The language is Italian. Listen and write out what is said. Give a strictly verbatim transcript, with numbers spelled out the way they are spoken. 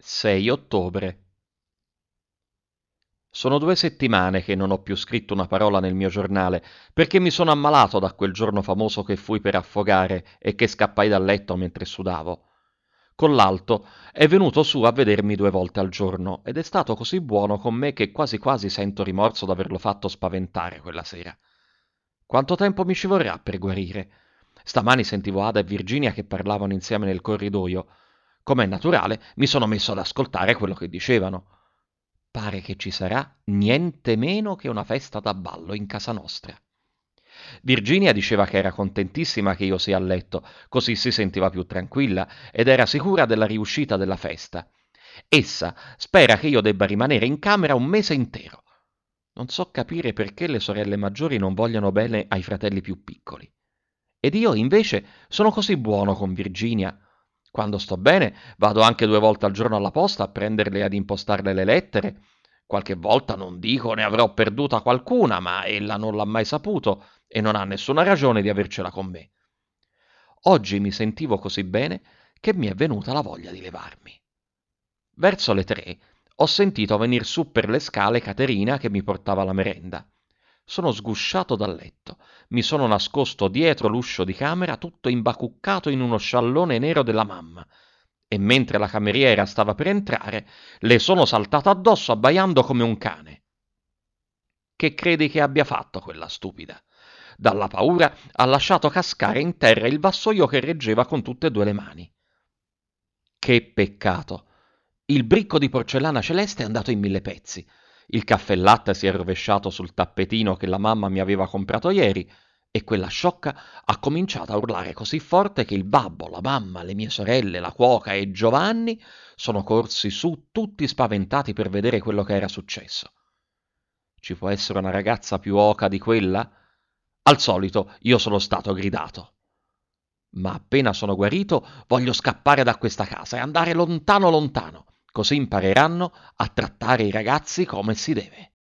sei ottobre. Sono due settimane che non ho più scritto una parola nel mio giornale, perché mi sono ammalato da quel giorno famoso che fui per affogare e che scappai dal letto mentre sudavo. Collalto è venuto su a vedermi due volte al giorno ed è stato così buono con me che quasi quasi sento rimorso d'averlo fatto spaventare quella sera. Quanto tempo mi ci vorrà per guarire? Stamani sentivo Ada e Virginia che parlavano insieme nel corridoio. Com'è naturale, mi sono messo ad ascoltare quello che dicevano. Pare che ci sarà niente meno che una festa da ballo in casa nostra. Virginia diceva che era contentissima che io sia a letto, così si sentiva più tranquilla ed era sicura della riuscita della festa. Essa spera che io debba rimanere in camera un mese intero. Non so capire perché le sorelle maggiori non vogliano bene ai fratelli più piccoli. Ed io, invece, sono così buono con Virginia. Quando sto bene, vado anche due volte al giorno alla posta a prenderle e ad impostarle le lettere. Qualche volta non dico ne avrò perduta qualcuna, ma ella non l'ha mai saputo e non ha nessuna ragione di avercela con me. Oggi mi sentivo così bene che mi è venuta la voglia di levarmi. Verso le tre ho sentito venir su per le scale Caterina che mi portava la merenda. Sono sgusciato dal letto, mi sono nascosto dietro l'uscio di camera tutto imbacuccato in uno sciallone nero della mamma e mentre la cameriera stava per entrare le sono saltato addosso abbaiando come un cane. Che credi che abbia fatto quella stupida? Dalla paura ha lasciato cascare in terra il vassoio che reggeva con tutte e due le mani. Che peccato! Il bricco di porcellana celeste è andato in mille pezzi. Il caffè latte si è rovesciato sul tappetino che la mamma mi aveva comprato ieri e quella sciocca ha cominciato a urlare così forte che il babbo, la mamma, le mie sorelle, la cuoca e Giovanni sono corsi su tutti spaventati per vedere quello che era successo. Ci può essere una ragazza più oca di quella? Al solito io sono stato gridato. Ma appena sono guarito voglio scappare da questa casa e andare lontano lontano, così impareranno a trattare i ragazzi come si deve.